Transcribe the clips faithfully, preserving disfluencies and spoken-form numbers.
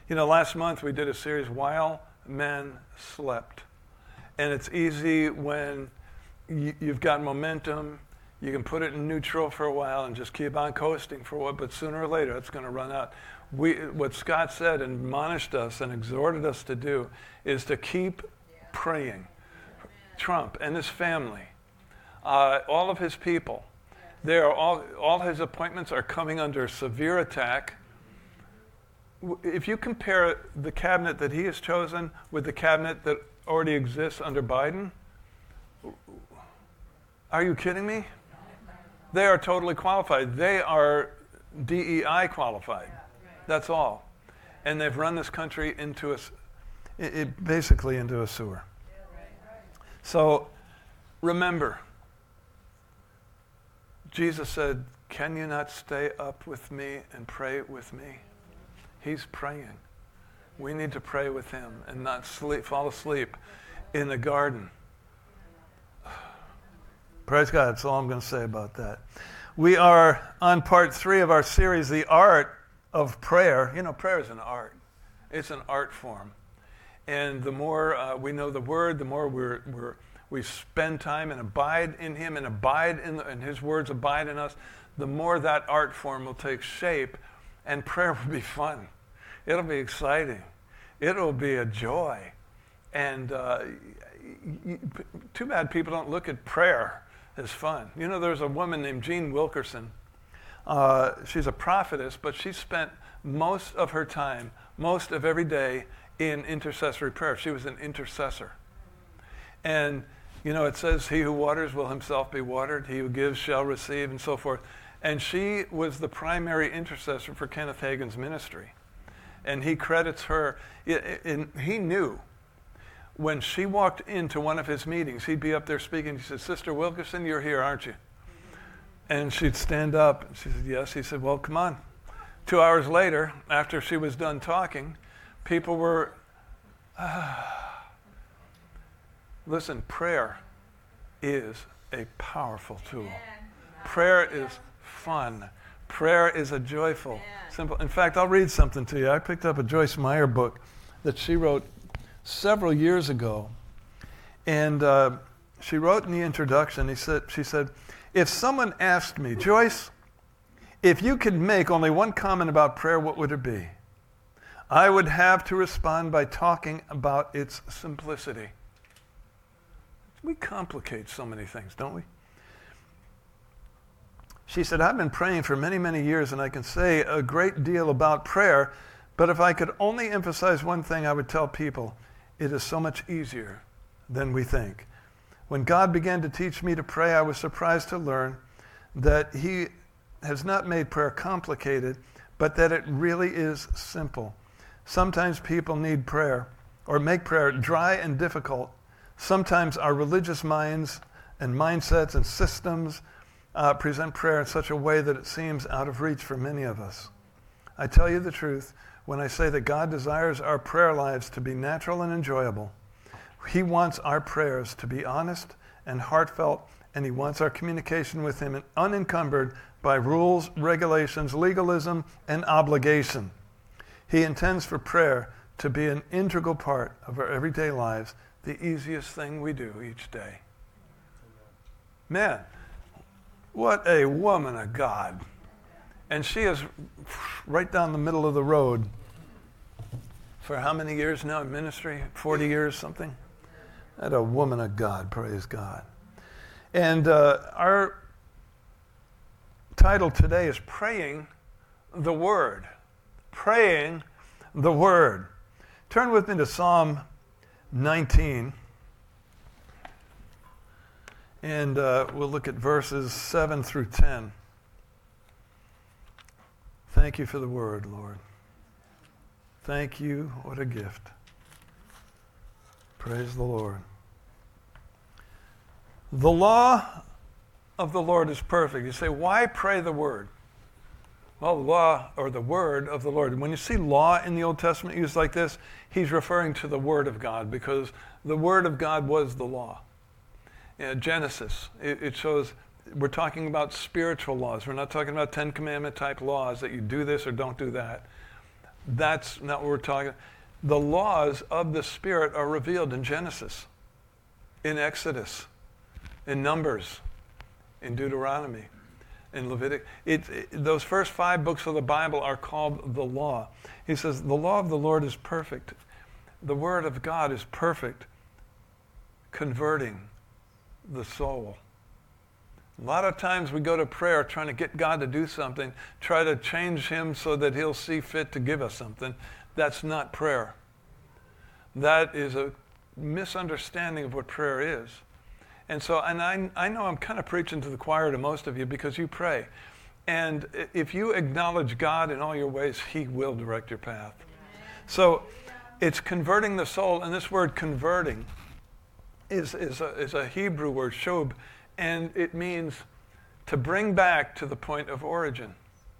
You know, last month we did a series, While Men Slept. And it's easy when you, you've got momentum, you can put it in neutral for a while and just keep on coasting for a while, but sooner or later it's going to run out. We, what Scott said and admonished us and exhorted us to do is to keep praying. Trump and his family, uh, all of his people, they are all, all his appointments are coming under severe attack. If you compare the cabinet that he has chosen with the cabinet that already exists under Biden, are you kidding me? They are totally qualified. They are D E I qualified. That's all. And they've run this country into a, it, it basically into a sewer. So remember, Jesus said, can you not stay up with me and pray with me? He's praying. We need to pray with him and not sleep, fall asleep in the garden. Praise God. That's all I'm going to say about that. We are on part three of our series, The Art of Prayer. You know, prayer is an art. It's an art form. And the more uh, we know the Word, the more we're, we're, we spend time and abide in him and abide in, the, and his words abide in us, the more that art form will take shape, and prayer will be fun. It'll be exciting. It'll be a joy. And uh, too bad people don't look at prayer as fun. You know, there's a woman named Jean Wilkerson. Uh, she's a prophetess, but she spent most of her time, most of every day, in intercessory prayer. She was an intercessor. And, you know, it says, he who waters will himself be watered, he who gives shall receive, and so forth. And she was the primary intercessor for Kenneth Hagin's ministry. And he credits her, and he knew when she walked into one of his meetings, he'd be up there speaking. He said, Sister Wilkerson, you're here, aren't you? And she'd stand up. And she said, yes. He said, well, come on. Two hours later, after she was done talking, people were, ah. Listen, prayer is a powerful tool. Prayer is fun. Prayer is a joyful, simple. In fact, I'll read something to you. I picked up a Joyce Meyer book that she wrote several years ago. And uh, she wrote in the introduction, he said, she said, if someone asked me, Joyce, if you could make only one comment about prayer, what would it be? I would have to respond by talking about its simplicity. We complicate so many things, don't we? She said, I've been praying for many, many years, and I can say a great deal about prayer, but if I could only emphasize one thing, I would tell people, it is so much easier than we think. When God began to teach me to pray, I was surprised to learn that he has not made prayer complicated, but that it really is simple. Sometimes people need prayer, or make prayer dry and difficult. Sometimes our religious minds and mindsets and systems uh, present prayer in such a way that it seems out of reach for many of us. I tell you the truth when I say that God desires our prayer lives to be natural and enjoyable. He wants our prayers to be honest and heartfelt, and he wants our communication with him unencumbered by rules, regulations, legalism, and obligation. He intends for prayer to be an integral part of our everyday lives, the easiest thing we do each day. Man, what a woman of God. And she is right down the middle of the road for how many years now in ministry? forty years, something? That a woman of God, praise God. And uh, our title today is Praying the Word. Praying the Word. Turn with me to Psalm nineteen. And uh, we'll look at verses seven through ten. Thank you for the word, Lord. Thank you. What a gift. Praise the Lord. The law of the Lord is perfect. You say, why pray the word? Well, the law or the word of the Lord. When you see law in the Old Testament used like this, he's referring to the word of God, because the word of God was the law. In Genesis, it, it shows we're talking about spiritual laws. We're not talking about Ten Commandment type laws that you do this or don't do that. That's not what we're talking. The laws of the Spirit are revealed in Genesis, in Exodus, in Numbers, in Deuteronomy, in Leviticus. It, it, those first five books of the Bible are called the law. He says, the law of the Lord is perfect. The word of God is perfect, converting the soul. A lot of times we go to prayer trying to get God to do something, try to change him so that he'll see fit to give us something. That's not prayer. That is a misunderstanding of what prayer is. And so, and I, I know I'm kind of preaching to the choir to most of you because you pray. And if you acknowledge God in all your ways, he will direct your path. So it's converting the soul, and this word converting is, is, a, is a Hebrew word, shob, and it means to bring back to the point of origin.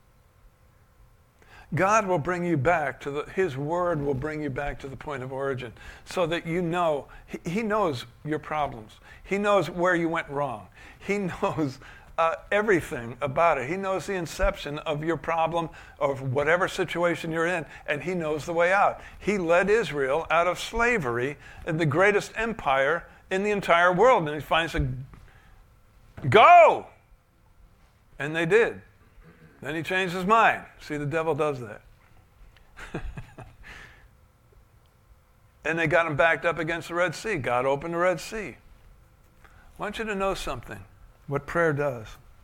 God will bring you back to the, his word will bring you back to the point of origin so that you know, he, he knows your problems. He knows where you went wrong. He knows uh, everything about it. He knows the inception of your problem, of whatever situation you're in, and he knows the way out. He led Israel out of slavery in the greatest empire in the entire world, and he finally said, go! And they did. Then he changed his mind. See, the devil does that. And they got him backed up against the Red Sea. God opened the Red Sea. I want you to know something, what prayer does.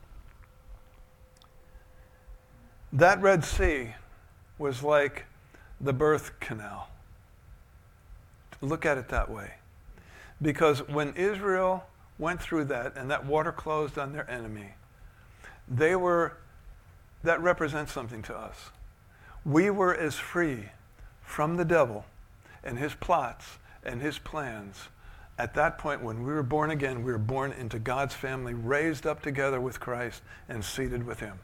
That Red Sea was like the birth canal. Look at it that way. Because when Israel went through that and that water closed on their enemy, they were, that represents something to us. We were as free from the devil and his plots and his plans. At that point, when we were born again, we were born into God's family, raised up together with Christ and seated with him.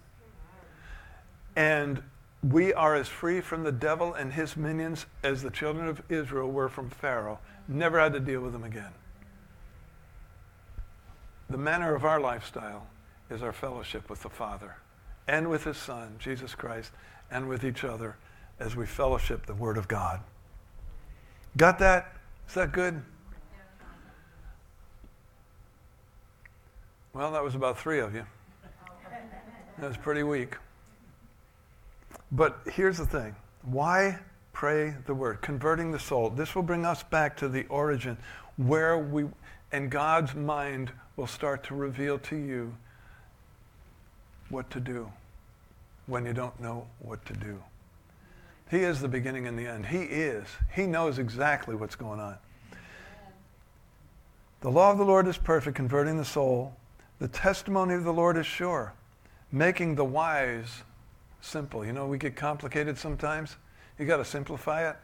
And we are as free from the devil and his minions as the children of Israel were from Pharaoh. Never had to deal with them again. The manner of our lifestyle is our fellowship with the Father and with his Son, Jesus Christ, and with each other as we fellowship the Word of God. Got that? Is that good? Well, that was about three of you. That was pretty weak. But here's the thing. Why pray the Word? Converting the soul. This will bring us back to the origin where we, and God's mind will start to reveal to you what to do when you don't know what to do. He is the beginning and the end. He is. He knows exactly what's going on. The law of the Lord is perfect, converting the soul. The testimony of the Lord is sure, making the wise simple. You know, we get complicated sometimes. You got to simplify it.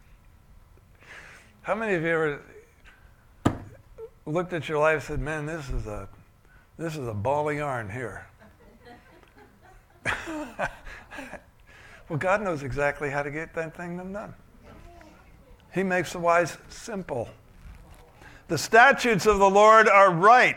How many of you ever looked at your life and said, man, this is a this is a ball of yarn here? Well, God knows exactly how to get that thing done. He makes the wise simple. The statutes of the Lord are right.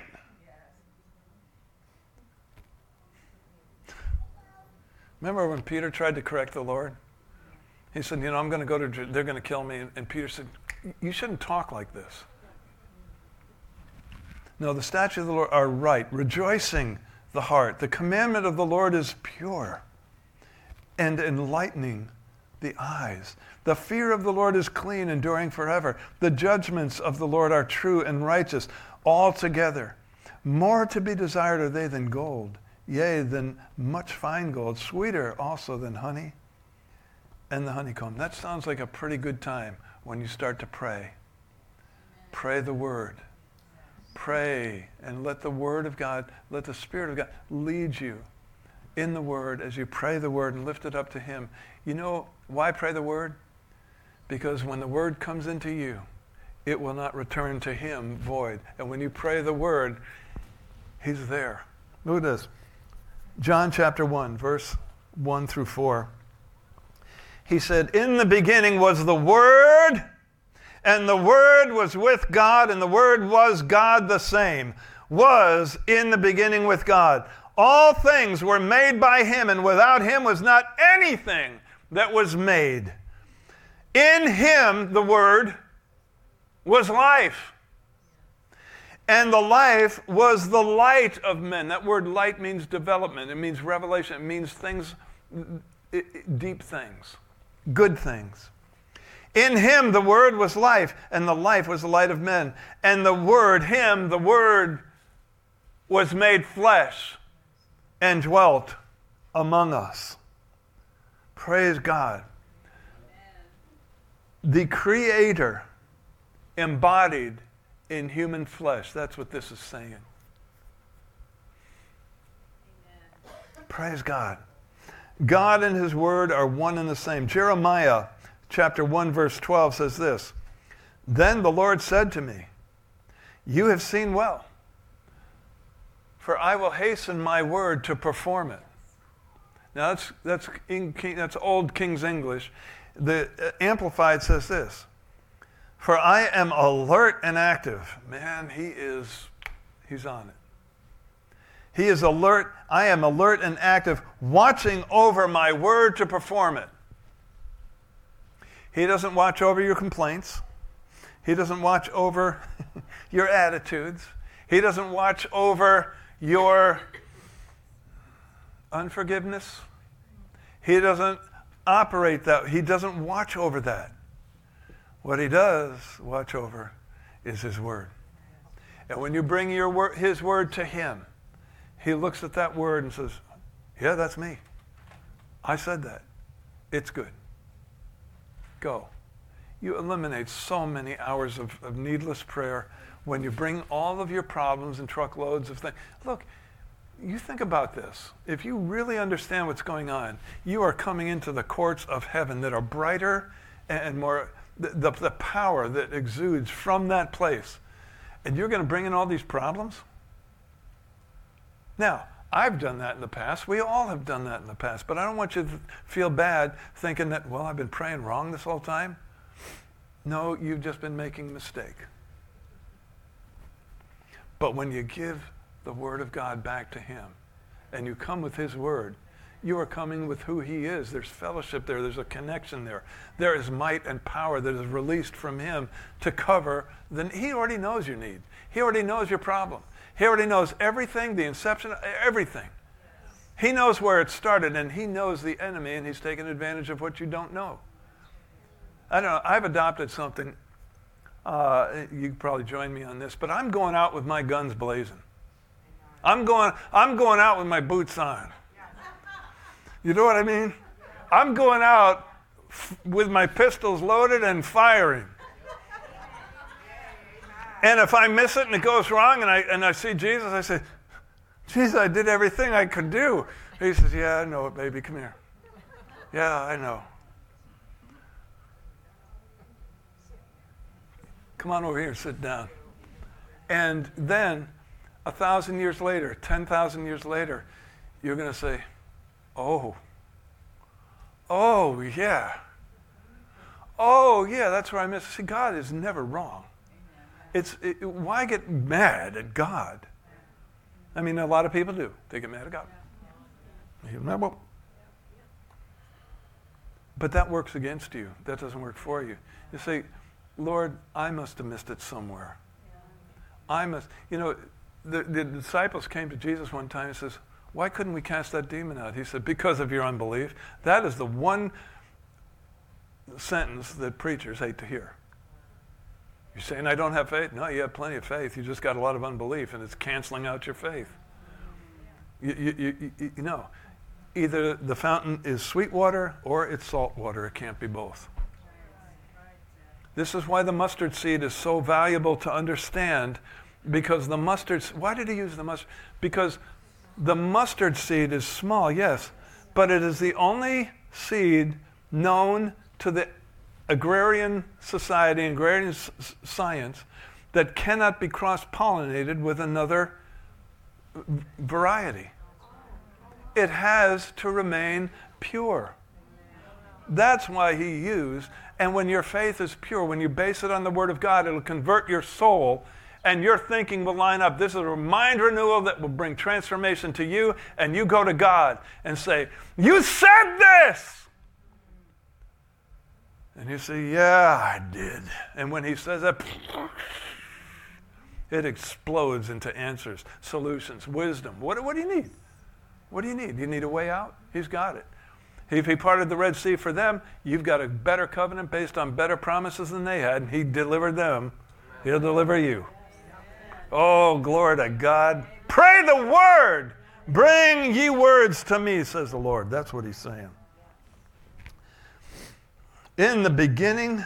Remember when Peter tried to correct the Lord? He said, you know, I'm going to go to, they're going to kill me. And Peter said, you shouldn't talk like this. No, the statutes of the Lord are right, rejoicing the heart. The commandment of the Lord is pure and enlightening the eyes. The fear of the Lord is clean, enduring forever. The judgments of the Lord are true and righteous altogether. More to be desired are they than gold, yea, than much fine gold, sweeter also than honey and the honeycomb. That sounds like a pretty good time when you start to pray. Pray the Word. Pray and let the Word of God, let the Spirit of God lead you in the Word as you pray the Word and lift it up to Him. You know why pray the Word? Because when the Word comes into you, it will not return to Him void. And when you pray the Word, He's there. Look at this. John chapter one, verse one through four. He said, in the beginning was the Word, and the Word was with God, and the Word was God the same, was in the beginning with God. All things were made by Him, and without Him was not anything that was made. In him, the Word, was life. And the life was the light of men. That word light means development. It means revelation. It means things, deep things, good things. In him, the Word was life, and the life was the light of men. And the Word, him, the Word, was made flesh and dwelt among us. Praise God. The Creator embodied in human flesh. That's what this is saying. Amen. Praise God. God and his word are one and the same. Jeremiah chapter one verse twelve says this, "Then the Lord said to me, you have seen well, for I will hasten my word to perform it." Now that's that's in, that's old King's English. The uh, Amplified says this, "For I am alert and active." Man, he is, he's on it. He is alert. I am alert and active, watching over my word to perform it. He doesn't watch over your complaints. He doesn't watch over your attitudes. He doesn't watch over your unforgiveness. He doesn't operate that. He doesn't watch over that. What he does watch over is his word. And when you bring your word, his word to him, he looks at that word and says, yeah, that's me. I said that. It's good. Go. You eliminate so many hours of, of needless prayer when you bring all of your problems and truckloads of things. Look, you think about this. If you really understand what's going on, you are coming into the courts of heaven that are brighter and more, the, the, the power that exudes from that place. And you're going to bring in all these problems? Now, I've done that in the past. We all have done that in the past. But I don't want you to feel bad thinking that, well, I've been praying wrong this whole time. No, you've just been making a mistake. But when you give the word of God back to him and you come with his word, you are coming with who he is. There's fellowship there. There's a connection there. There is might and power that is released from him to cover. The, he already knows your need. He already knows your problem. He already knows everything, the inception, everything. He knows where it started, and he knows the enemy, and he's taking advantage of what you don't know. I don't know. I've adopted something. Uh, you could probably join me on this, but I'm going out with my guns blazing. I'm going, I'm going out with my boots on. You know what I mean? I'm going out f- with my pistols loaded and firing. And if I miss it and it goes wrong and I and I see Jesus, I say, Jesus, I did everything I could do. He says, yeah, I know it, baby. Come here. Yeah, I know. Come on over here, sit down. And then, a thousand years later, ten thousand years later, you're going to say, oh, oh, yeah. Oh, yeah, that's where I missed. See, God is never wrong. It's it, why get mad at God? I mean, a lot of people do. They get mad at God. But that works against you. That doesn't work for you. You say, Lord, I must have missed it somewhere. I must, you know, the, the disciples came to Jesus one time and says, why couldn't we cast that demon out? He said, because of your unbelief. That is the one sentence that preachers hate to hear. You're saying I don't have faith? No, you have plenty of faith. You just got a lot of unbelief, and it's canceling out your faith. You, you, you, you, you know, either the fountain is sweet water or it's salt water. It can't be both. This is why the mustard seed is so valuable to understand, because the mustard, why did he use the mustard? Because the mustard seed is small, yes, but it is the only seed known to the agrarian society, agrarian s- science, that cannot be cross-pollinated with another v- variety. It has to remain pure. That's why he used, and when your faith is pure, when you base it on the Word of God, it'll convert your soul, and your thinking will line up. This is a mind renewal that will bring transformation to you, and you go to God and say, you said this! And you say, yeah, I did. And when he says that, it explodes into answers, solutions, wisdom. What, what do you need? What do you need? You need a way out? He's got it. If he parted the Red Sea for them, you've got a better covenant based on better promises than they had. He delivered them. He'll deliver you. Oh, glory to God. Pray the word. Bring ye words to me, says the Lord. That's what he's saying. In the beginning,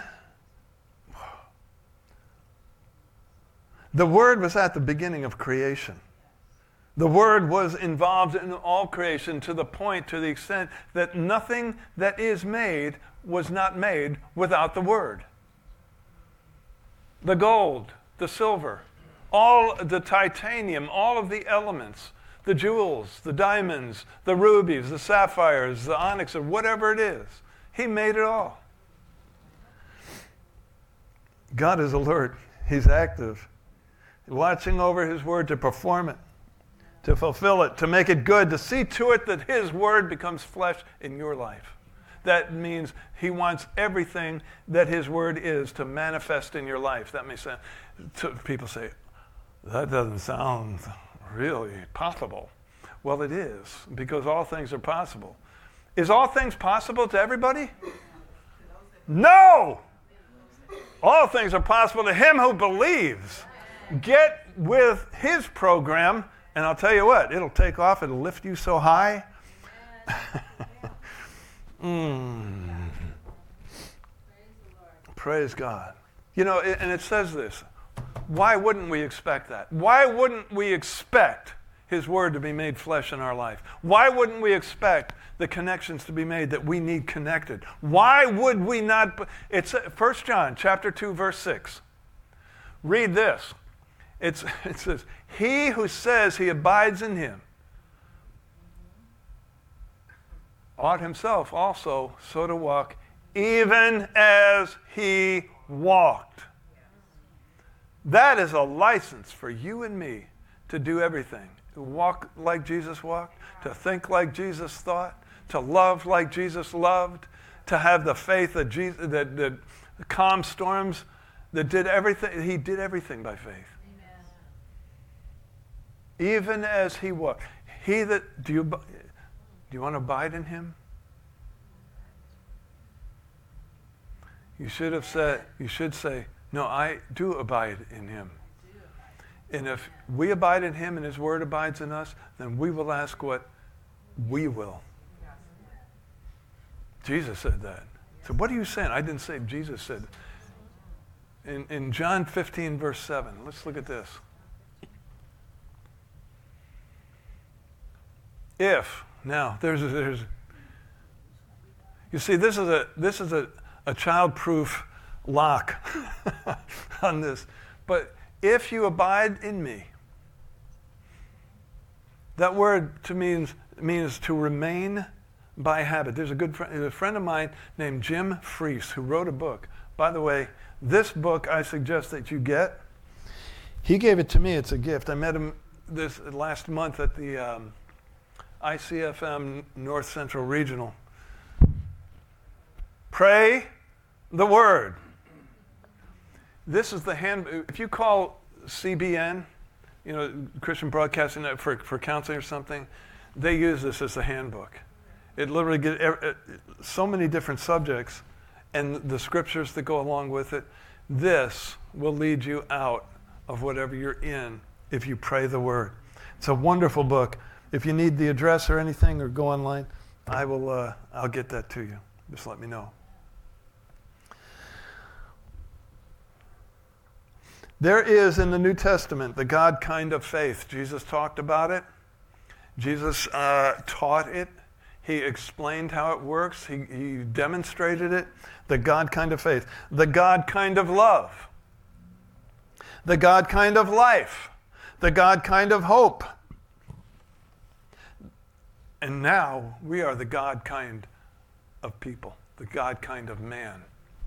the Word was at the beginning of creation. The Word was involved in all creation to the point, to the extent that nothing that is made was not made without the Word. The gold, the silver, all the titanium, all of the elements, the jewels, the diamonds, the rubies, the sapphires, the onyx, or whatever it is, he made it all. God is alert. He's active, watching over his word to perform it, to fulfill it, to make it good, to see to it that his word becomes flesh in your life. That means he wants everything that his word is to manifest in your life. That may sound, people say, that doesn't sound really possible. Well, it is, because all things are possible. Is all things possible to everybody? No! All things are possible to him who believes. Get with his program, and I'll tell you what, it'll take off, it'll lift you so high. mm. Praise God. You know, and it says this. Why wouldn't we expect that? Why wouldn't we expect his word to be made flesh in our life? Why wouldn't we expect the connections to be made that we need connected? Why would we not? It's First John chapter two, verse six. Read this. It's, it says, he who says he abides in him ought himself also so to walk, even as he walked. That is a license for you and me to do everything. To walk like Jesus walked, to think like Jesus thought, to love like Jesus loved, to have the faith that Jesus, that, that calmed storms, that did everything. He did everything by faith. Amen. Even as he walked. He that, do you, do you want to abide in him? You should have said, you should say, no, I do abide in him. And if we abide in him and his word abides in us, then we will ask what we will. Jesus said that. So what are you saying? I didn't say, Jesus said. In, in John fifteen, verse seven, let's look at this. If, now, there's, a, there's, you see, this is a, this is a, a child-proof lock on this. But if you abide in me, that word to means means to remain by habit. There's a good friend, a friend of mine named Jim Freese who wrote a book. By the way, this book I suggest that you get. He gave it to me. It's a gift. I met him this last month at the um, I C F M North Central Regional. Pray the word. This is the hand. If you call C B N, you know, Christian Broadcasting for for counseling or something, they use this as a handbook. It literally gets so many different subjects, and the scriptures that go along with it. This will lead you out of whatever you're in if you pray the word. It's a wonderful book. If you need the address or anything, or go online, I will. Uh, I'll get that to you. Just let me know. There is in the New Testament the God kind of faith. Jesus talked about it. Jesus uh, taught it. He explained how it works. He, he demonstrated it. The God kind of faith. The God kind of love. The God kind of life. The God kind of hope. And now we are the God kind of people. The God kind of man.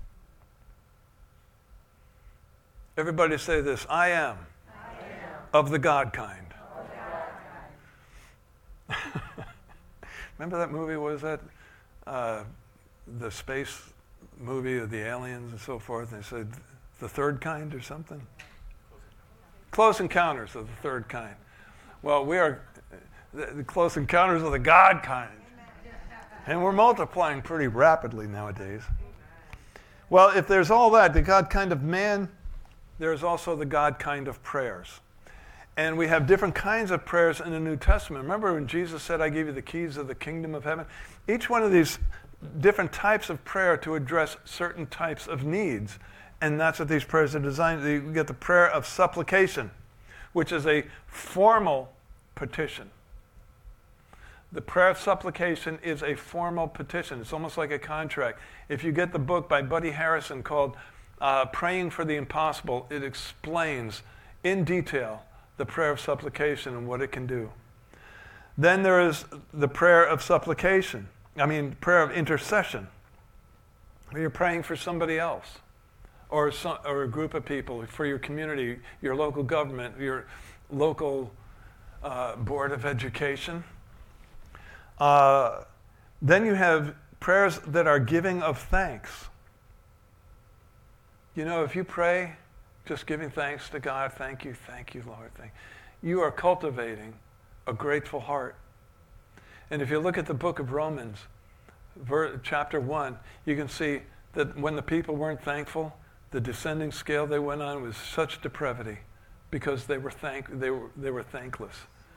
Everybody say this, I am, I am. Of the God kind. Of the God kind. Remember that movie, what was that? Uh, the space movie of the aliens and so forth, and they said the third kind or something? Close Encounters of the Third Kind. Well, we are the, the Close Encounters of the God kind. And we're multiplying pretty rapidly nowadays. Well, if there's all that, the God kind of man, there's also the God kind of prayers. And we have different kinds of prayers in the New Testament. Remember when Jesus said, I give you the keys of the kingdom of heaven? Each one of these different types of prayer to address certain types of needs. And that's what these prayers are designed. You get the prayer of supplication, which is a formal petition. The prayer of supplication is a formal petition. It's almost like a contract. If you get the book by Buddy Harrison called uh, Praying for the Impossible, it explains in detail the prayer of supplication and what it can do. Then there is the prayer of supplication. I mean, prayer of intercession. Where you're praying for somebody else. Or, some, or a group of people, for your community, your local government, your local uh, board of education. Uh, then you have prayers that are giving of thanks. You know, if you pray just giving thanks to God, thank you, thank you, Lord, thank you, you are cultivating a grateful heart. And if you look at the book of Romans, ver- chapter one, you can see that when the people weren't thankful, the descending scale they went on was such depravity because they were thank they were they were thankless.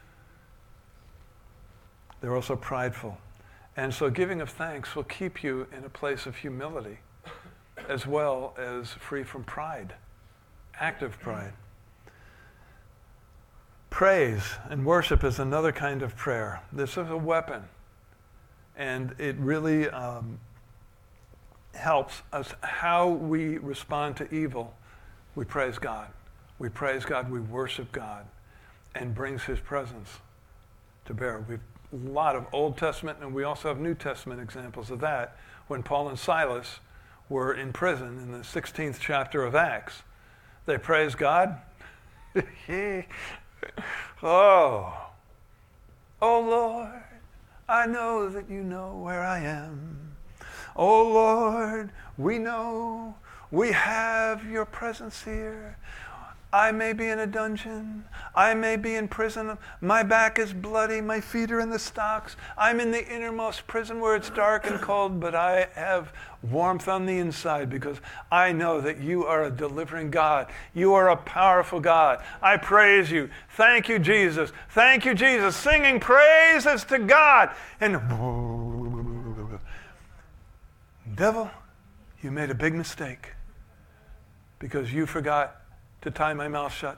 They were also prideful. And so giving of thanks will keep you in a place of humility as well as free from pride, active pride. Praise and worship is another kind of prayer. This is a weapon. And it really um, helps us how we respond to evil. We praise God. We praise God, we worship God, and brings his presence to bear. We've a lot of Old Testament, and we also have New Testament examples of that. When Paul and Silas were in prison in the sixteenth chapter of Acts, they praised God. oh, oh Lord, I know that you know where I am. Oh Lord, we know we have your presence here. I may be in a dungeon. I may be in prison. My back is bloody. My feet are in the stocks. I'm in the innermost prison where it's dark and cold, but I have warmth on the inside because I know that you are a delivering God. You are a powerful God. I praise you. Thank you, Jesus. Thank you, Jesus. Singing praises to God. And devil, you made a big mistake because you forgot to tie my mouth shut.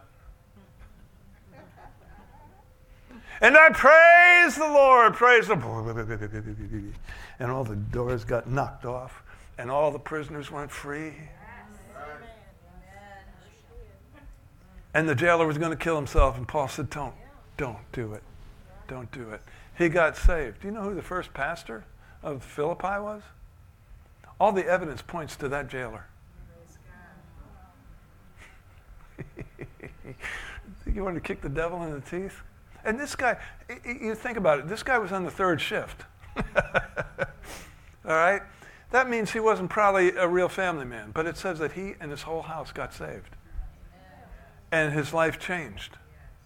And I praise the Lord, praise the Lord. And all the doors got knocked off, and all the prisoners went free. And the jailer was going to kill himself, and Paul said, don't, don't do it. Don't do it. He got saved. Do you know who the first pastor of Philippi was? All the evidence points to that jailer. You want to kick the devil in the teeth? And this guy, you think about it, this guy was on the third shift. All right? That means he wasn't probably a real family man, but it says that he and his whole house got saved. And his life changed.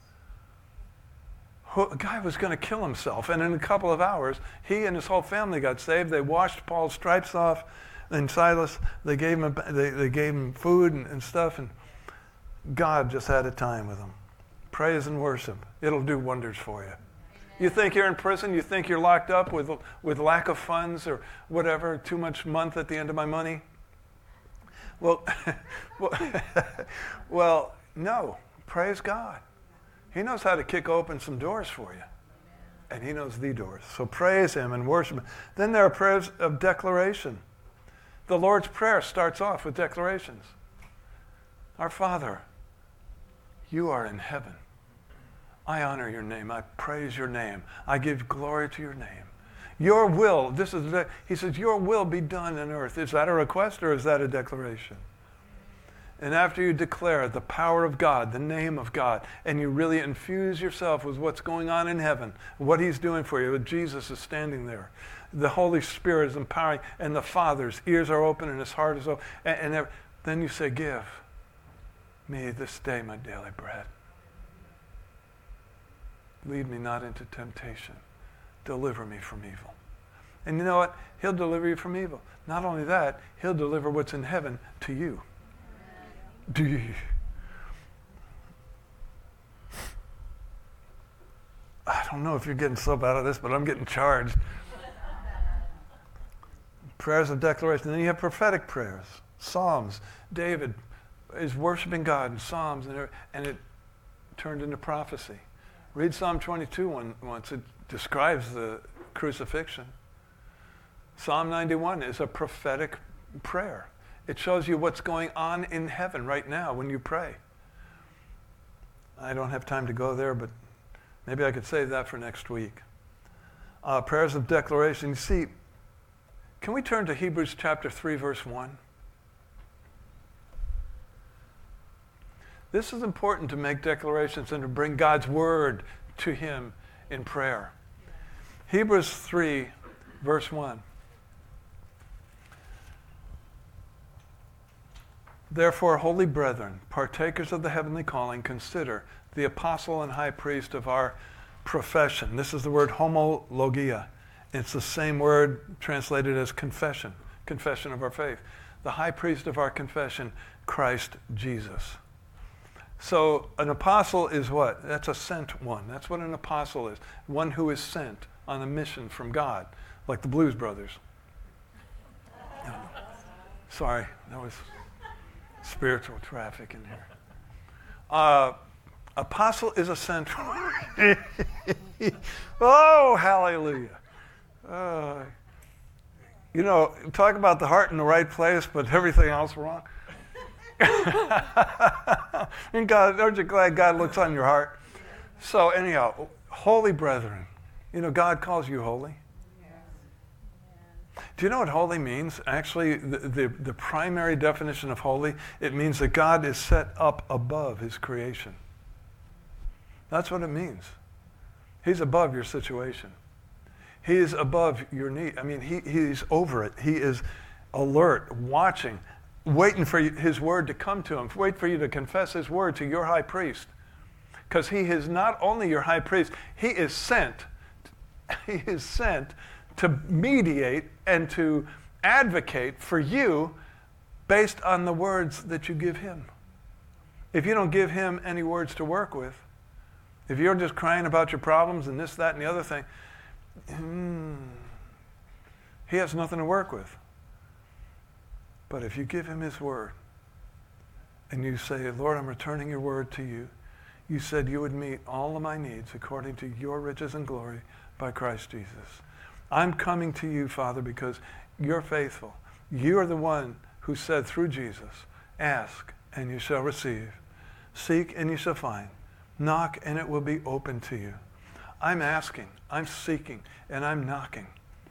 A guy was going to kill himself, and in a couple of hours, he and his whole family got saved. They washed Paul's stripes off, and Silas, they gave him, they, they gave him food and, and stuff, and God just had a time with him. Praise and worship. It'll do wonders for you. Amen. You think you're in prison? You think you're locked up with, with lack of funds or whatever, too much month at the end of my money? Well, well, well, no. Praise God. He knows how to kick open some doors for you. And he knows the doors. So praise him and worship him. Then there are prayers of declaration. The Lord's Prayer starts off with declarations. Our Father, you are in heaven. I honor your name. I praise your name. I give glory to your name. Your will, this is, the, he says, your will be done on earth. Is that a request or is that a declaration? And after you declare the power of God, the name of God, and you really infuse yourself with what's going on in heaven, what he's doing for you, Jesus is standing there. The Holy Spirit is empowering, and the Father's ears are open and his heart is open. And, and then you say, give me this day my daily bread. Lead me not into temptation. Deliver me from evil. And you know what? He'll deliver you from evil. Not only that, he'll deliver what's in heaven to you. Do you? I don't know if you're getting soap out of this, but I'm getting charged. Prayers of declaration. Then you have prophetic prayers. Psalms. David is worshiping God in Psalms, and, and it turned into prophecy. Read Psalm twenty-two one, once. It describes the crucifixion. Psalm ninety-one is a prophetic prayer. It shows you what's going on in heaven right now when you pray. I don't have time to go there, but maybe I could save that for next week. Uh, prayers of declaration. You see, can we turn to Hebrews chapter three, verse one? This is important to make declarations and to bring God's word to him in prayer. Hebrews three, verse one. Therefore, holy brethren, partakers of the heavenly calling, consider the apostle and high priest of our profession. This is the word homologia. It's the same word translated as confession, confession of our faith. The high priest of our confession, Christ Jesus. So an apostle is what? That's a sent one. That's what an apostle is. One who is sent on a mission from God, like the Blues Brothers. No. Sorry, that was spiritual traffic in here. Uh, apostle is a sent one. Oh, hallelujah. Uh, you know, talk about the heart in the right place, but everything else wrong. And God, aren't you glad God looks on your heart? So anyhow, holy brethren, you know, God calls you holy. Do you know what holy means? Actually, the, the, the primary definition of holy, it means that God is set up above his creation. That's what it means. He's above your situation. He is above your need. I mean, he, he's over it. He is alert, watching, waiting for you, his word to come to him, wait for you to confess his word to your high priest. Because he is not only your high priest, he is sent. He is sent to mediate and to advocate for you based on the words that you give him. If you don't give him any words to work with, if you're just crying about your problems and this, that, and the other thing, hmm, he has nothing to work with. But if you give him his word and you say, Lord, I'm returning your word to you. You said you would meet all of my needs according to your riches and glory by Christ Jesus. I'm coming to you, Father, because you're faithful. You are the one who said through Jesus, ask and you shall receive. Seek and you shall find. Knock and it will be open to you. I'm asking, I'm seeking, and I'm knocking.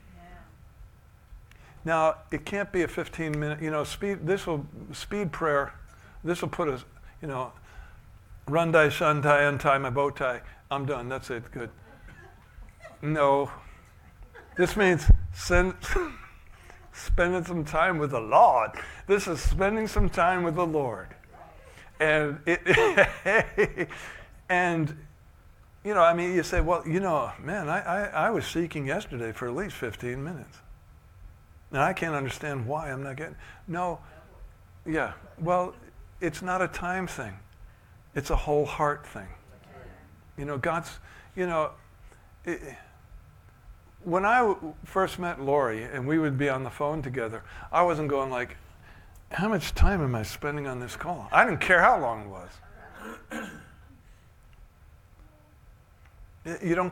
Now, it can't be a fifteen minute, you know, speed, this will, speed prayer, this will put us, you know, rundai, shantai, untie my bow tie. I'm done, that's it, good. No. This means send, spending some time with the Lord. This is spending some time with the Lord. And, it, and you know, I mean, you say, well, you know, man, I, I, I was seeking yesterday for at least fifteen minutes. And I can't understand why I'm not getting, no, yeah, well, it's not a time thing. It's a whole heart thing. You know, God's, you know, it, when I w- first met Lori and we would be on the phone together, I wasn't going like, how much time am I spending on this call? I didn't care how long it was. You don't,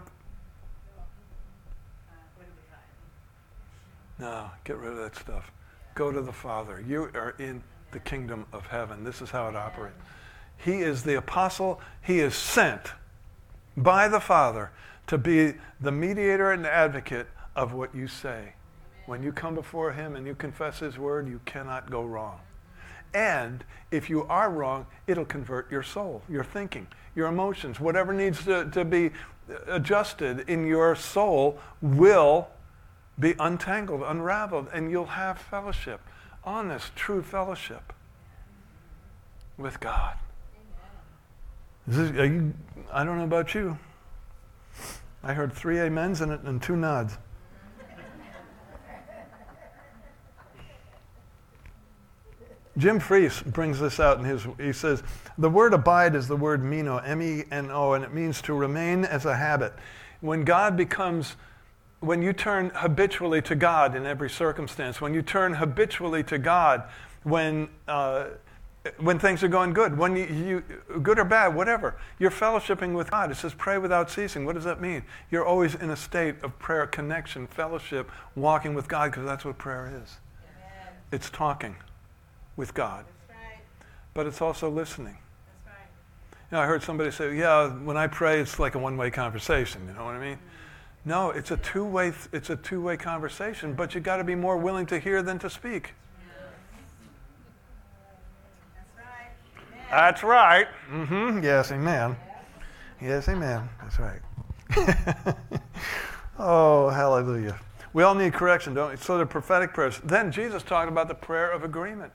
no, get rid of that stuff. Go to the Father. You are in the kingdom of heaven. This is how it operates. He is the apostle. He is sent by the Father to be the mediator and advocate of what you say. When you come before him and you confess his word, you cannot go wrong. And if you are wrong, it'll convert your soul, your thinking, your emotions. Whatever needs to, to be adjusted in your soul will be untangled, unraveled, and you'll have fellowship, honest, true fellowship with God. Is this, are you, I don't know about you. I heard three amens and, and two nods. Jim Fries brings this out in his, he says, the word abide is the word meno, M E N O, and it means to remain as a habit. When God becomes, when you turn habitually to God in every circumstance, when you turn habitually to God, when uh, when things are going good, when you, you, good or bad, whatever, you're fellowshipping with God. It says pray without ceasing. What does that mean? You're always in a state of prayer, connection, fellowship, walking with God, because that's what prayer is. Amen. It's talking with God. That's right. But it's also listening. That's right. You know, I heard somebody say, yeah, when I pray, it's like a one-way conversation. You know what I mean? Mm-hmm. No, it's a two-way, it's a two-way conversation, but you got to be more willing to hear than to speak. That's right. Mm-hmm. Yes, amen. Yes, amen. That's right. Oh, hallelujah. We all need correction, don't we? So the prophetic prayers. Then Jesus talked about the prayer of agreement.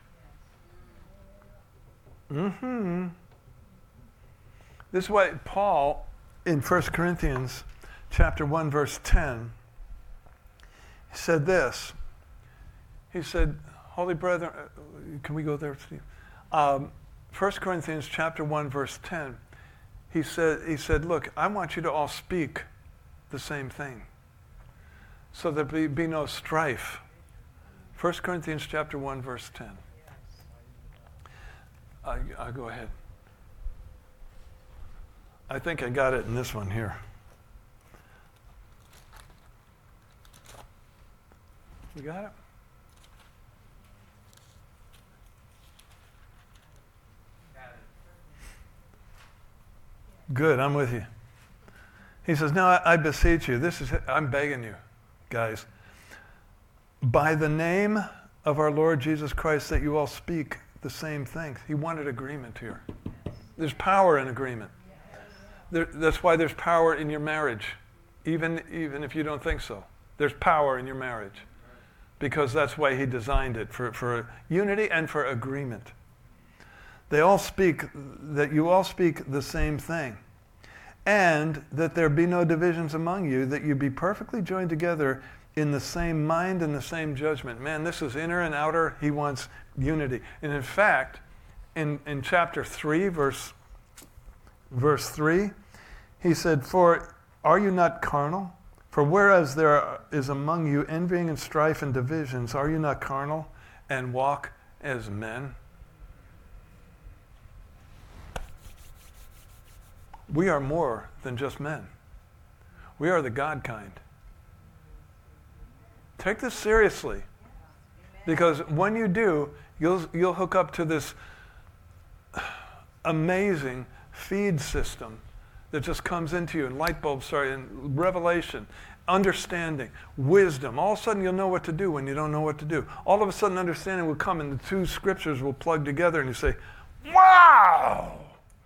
Mm-hmm. This is why Paul, in First Corinthians chapter one, verse ten, he said this. He said, Holy brethren, can we go there, Steve? Um, First Corinthians chapter one, verse ten, he said, he said, look, I want you to all speak the same thing, so there be, be no strife. First Corinthians chapter one, verse ten. I, I'll go ahead. I think I got it in this one here. You got it? Good, I'm with you. He says, now I, I beseech you, this is, I'm begging you, guys, by the name of our Lord Jesus Christ, that you all speak the same things. He wanted agreement here. There's power in agreement. There, that's why there's power in your marriage, even, even if you don't think so. There's power in your marriage, because that's why he designed it, for, for unity and for agreement. They all speak, that you all speak the same thing, and that there be no divisions among you, that you be perfectly joined together in the same mind and the same judgment. Man, this is inner and outer. He wants unity. And in fact, in, in chapter three, verse, verse three, he said, for are you not carnal? For whereas there is among you envying and strife and divisions, are you not carnal and walk as men? We are more than just men. We are the God kind. Take this seriously, because when you do, you'll you'll hook up to this amazing feed system that just comes into you, and light bulbs start, and revelation, understanding, wisdom. All of a sudden you'll know what to do when you don't know what to do. All of a sudden understanding will come, and the two scriptures will plug together, and you say, wow!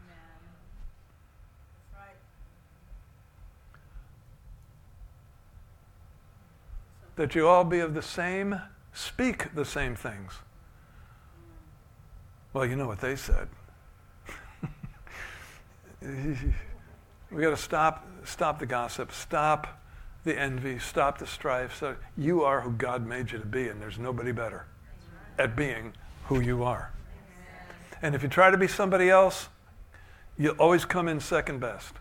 That you all be of the same, speak the same things. Well, you know what they said. We got to stop, stop the gossip, stop the envy, stop the strife. So you are who God made you to be, and there's nobody better at being who you are. And if you try to be somebody else, you'll always come in second best.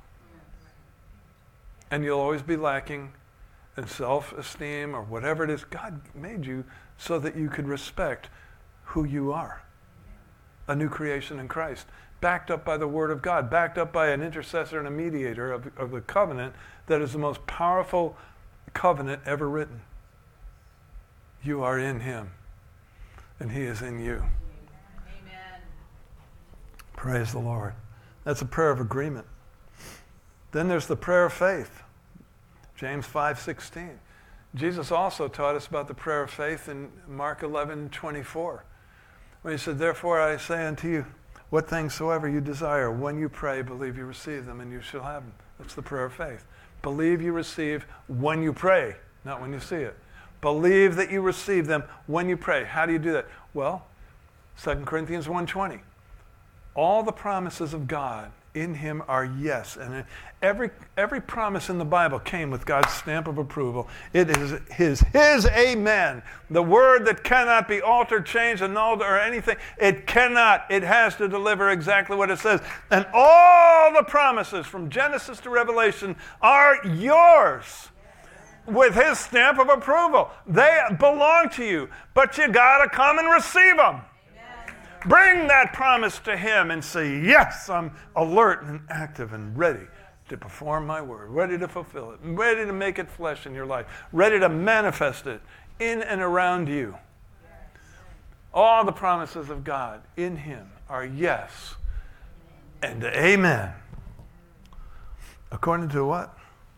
And you'll always be lacking in self-esteem or whatever it is. God made you so that you could respect who you are. A new creation in Christ, backed up by the Word of God, backed up by an intercessor and a mediator of, of the covenant that is the most powerful covenant ever written. You are in Him, and He is in you. Amen. Praise the Lord. That's a prayer of agreement. Then there's the prayer of faith. James five sixteen. Jesus also taught us about the prayer of faith in Mark eleven twenty-four. When he said, therefore I say unto you, what things soever you desire, when you pray, believe you receive them, and you shall have them. That's the prayer of faith. Believe you receive when you pray, not when you see it. Believe that you receive them when you pray. How do you do that? Well, Second Corinthians one twenty. All the promises of God in him are yes. And every every promise in the Bible came with God's stamp of approval. It is his, his amen. The word that cannot be altered, changed, annulled, or anything. It cannot. It has to deliver exactly what it says. And all the promises from Genesis to Revelation are yours with his stamp of approval. They belong to you, but you got to come and receive them. Bring that promise to him and say, yes, I'm alert and active and ready to perform my word, ready to fulfill it, ready to make it flesh in your life, ready to manifest it in and around you. All the promises of God in him are yes and amen. According to what?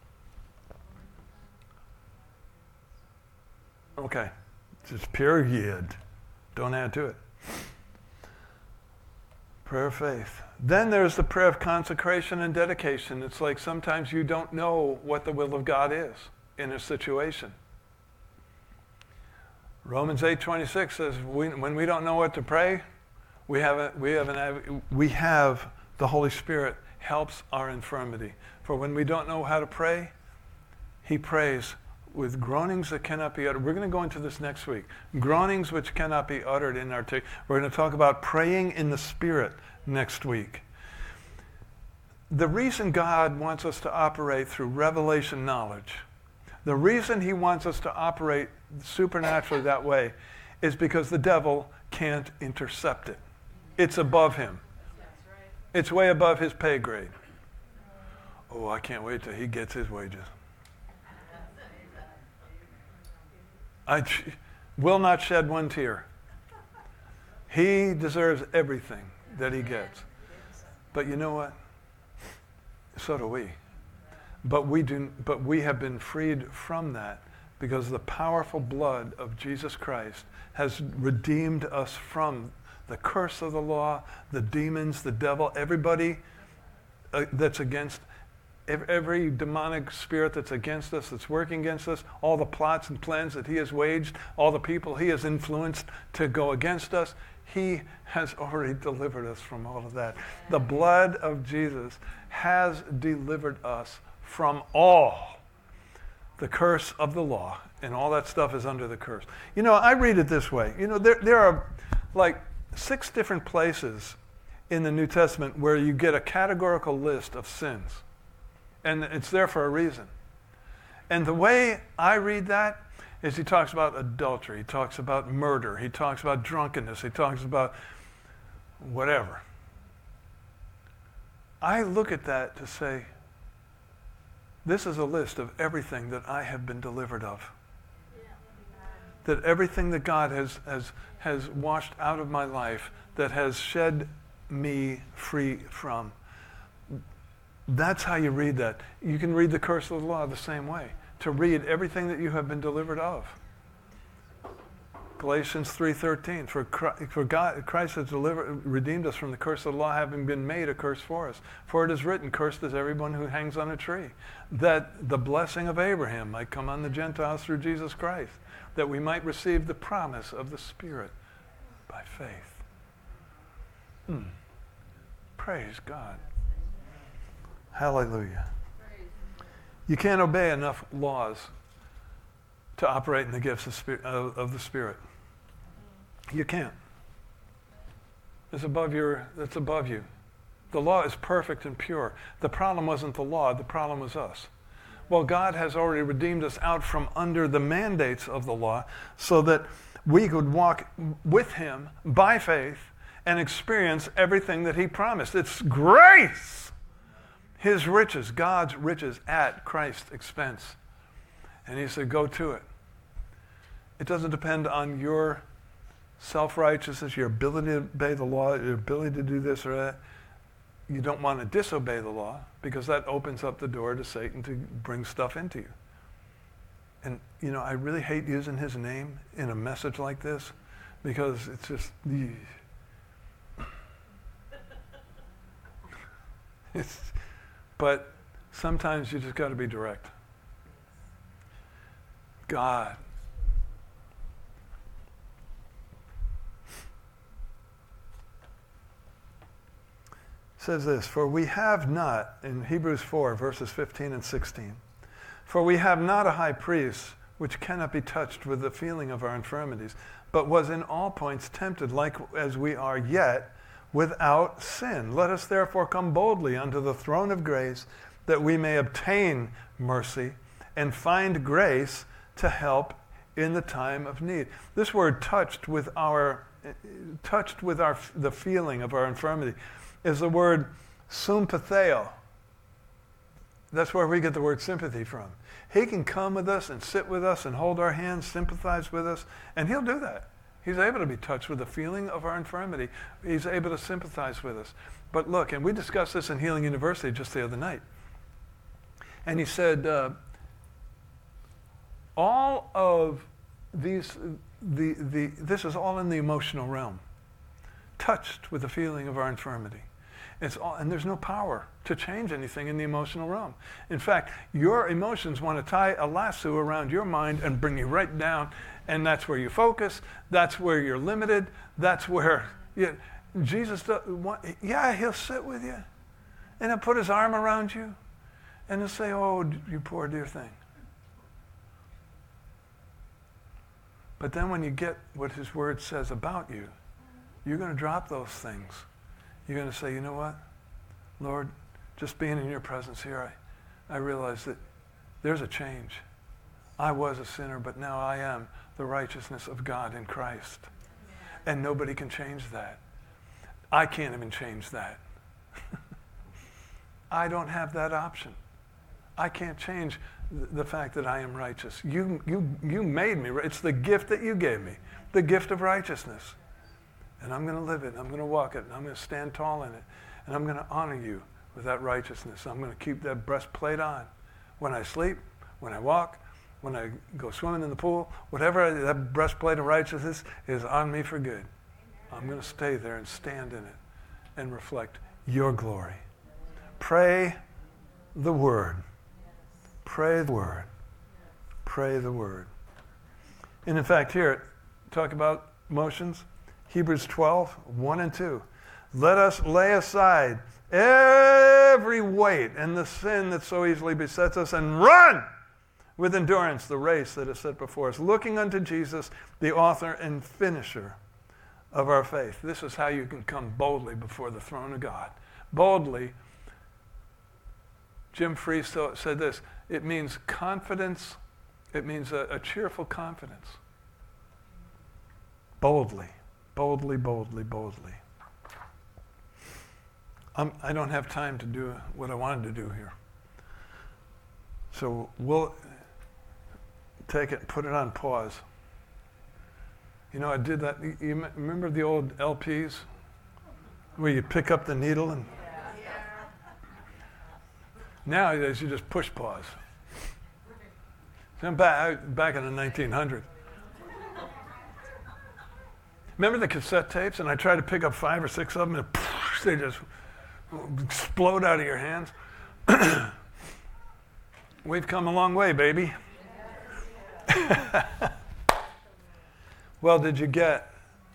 Okay, just period. Don't add to it. Prayer of faith. Then there's the prayer of consecration and dedication. It's like sometimes you don't know what the will of God is in a situation. Romans eight twenty-six says, we, when we don't know what to pray, we have a, we have an we have the Holy Spirit helps our infirmity. For when we don't know how to pray, he prays with groanings that cannot be uttered. We're going to go into this next week. Groanings which cannot be uttered in our t- We're going to talk about praying in the Spirit next week. The reason God wants us to operate through revelation knowledge, the reason he wants us to operate supernaturally that way is because the devil can't intercept it. It's above him. It's way above his pay grade. Oh, I can't wait till he gets his wages. I will not shed one tear. He deserves everything that he gets. But you know what? So do we. But we do. But we have been freed from that because the powerful blood of Jesus Christ has redeemed us from the curse of the law, the demons, the devil, everybody uh, that's against every demonic spirit that's against us, that's working against us, all the plots and plans that he has waged, all the people he has influenced to go against us, he has already delivered us from all of that. The blood of Jesus has delivered us from all the curse of the law, and all that stuff is under the curse. You know, I read it this way. You know, there, there are like six different places in the New Testament where you get a categorical list of sins. And it's there for a reason. And the way I read that is he talks about adultery, he talks about murder, he talks about drunkenness, he talks about whatever. I look at that to say, this is a list of everything that I have been delivered of. That everything that God has, has, has washed out of my life, that has shed me free from. That's how you read that. You can read the curse of the law the same way. To read everything that you have been delivered of. Galatians three thirteen. For, for God, Christ has delivered, redeemed us from the curse of the law, having been made a curse for us. For it is written, cursed is everyone who hangs on a tree. That the blessing of Abraham might come on the Gentiles through Jesus Christ. That we might receive the promise of the Spirit by faith. Hmm. Praise God. Hallelujah. You can't obey enough laws to operate in the gifts of, spirit, of, of the Spirit. You can't. It's above your, it's above you. The law is perfect and pure. The problem wasn't the law, the problem was us. Well, God has already redeemed us out from under the mandates of the law so that we could walk with him by faith and experience everything that he promised. It's grace. His riches, God's riches at Christ's expense. And he said, go to it. It doesn't depend on your self-righteousness, your ability to obey the law, your ability to do this or that. You don't want to disobey the law because that opens up the door to Satan to bring stuff into you. And, you know, I really hate using his name in a message like this because it's just, it's, but sometimes you just got to be direct. God. Says this, for we have not, in Hebrews four, verses fifteen and sixteen, for we have not a high priest which cannot be touched with the feeling of our infirmities, but was in all points tempted like as we are, yet without sin. Let us therefore come boldly unto the throne of grace, that we may obtain mercy and find grace to help in the time of need. This word touched with our, touched with our, the feeling of our infirmity, is the word sympatheo. That's where we get the word sympathy from. He can come with us and sit with us and hold our hands, sympathize with us, and he'll do that. He's able to be touched with the feeling of our infirmity. He's able to sympathize with us. But look, and we discussed this in Healing University just the other night. And he said, uh, all of these, the, the, this is all in the emotional realm. Touched with the feeling of our infirmity. It's all, and there's no power to change anything in the emotional realm. In fact, your emotions want to tie a lasso around your mind and bring you right down, and that's where you focus. That's where you're limited. That's where you, Jesus, does, yeah, he'll sit with you, and he'll put his arm around you, and he'll say, oh, you poor dear thing. But then when you get what his word says about you, you're going to drop those things. You're going to say, you know what? Lord, just being in your presence here, I, I realize that there's a change. I was a sinner, but now I am the righteousness of God in Christ. And nobody can change that. I can't even change that. I don't have that option. I can't change the fact that I am righteous. You, you, you made me. It's the gift that you gave me, the gift of righteousness. And I'm going to live it, and I'm going to walk it, and I'm going to stand tall in it, and I'm going to honor you with that righteousness. I'm going to keep that breastplate on when I sleep, when I walk, when I go swimming in the pool, whatever, I, that breastplate of righteousness is on me for good. I'm going to stay there and stand in it and reflect your glory. Pray the word. Pray the word. Pray the word. And in fact, here, talk about emotions. Hebrews twelve, one and two. Let us lay aside every weight and the sin that so easily besets us, and run with endurance the race that is set before us, looking unto Jesus, the author and finisher of our faith. This is how you can come boldly before the throne of God. Boldly. Jim Fries said this, it means confidence, it means a, a cheerful confidence. Boldly. Boldly, boldly, boldly. I'm, I don't have time to do what I wanted to do here. So we'll take it and put it on pause. You know, I did that. You, you remember the old L Ps where you pick up the needle and yeah. Nowadays you just push pause. I'm back, back in the nineteen hundreds. Remember the cassette tapes? And I tried to pick up five or six of them, and poof, they just explode out of your hands. We've come a long way, baby. Well, did you get?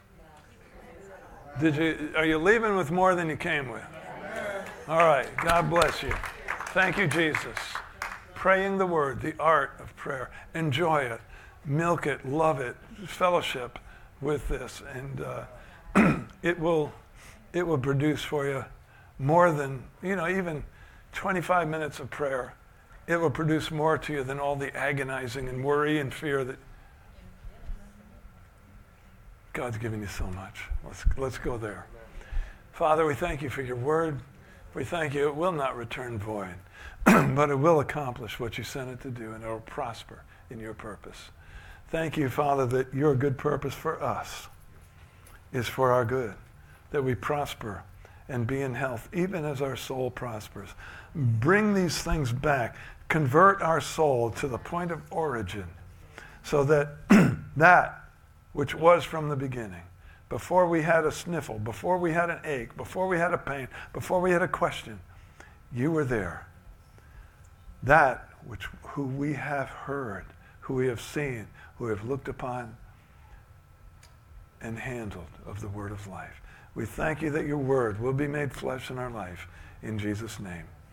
Did you? Are you leaving with more than you came with? All right. God bless you. Thank you, Jesus. Praying the word, the art of prayer. Enjoy it, milk it, love it, fellowship with this, and uh, it will it will produce for you more than, you know, even twenty-five minutes of prayer. It will produce more to you than all the agonizing and worry and fear that God's given you so much. Let's let's go there. Father, we thank you for your word. We thank you it will not return void, but it will accomplish what you sent it to do, and it will prosper in your purpose. Thank you, Father, that your good purpose for us is for our good, that we prosper and be in health, even as our soul prospers. Bring these things back. Convert our soul to the point of origin so that that which was from the beginning. Before we had a sniffle, before we had an ache, before we had a pain, before we had a question, you were there. That which who we have heard, who we have seen, who we have looked upon and handled of the word of life. We thank you that your word will be made flesh in our life. In Jesus' name.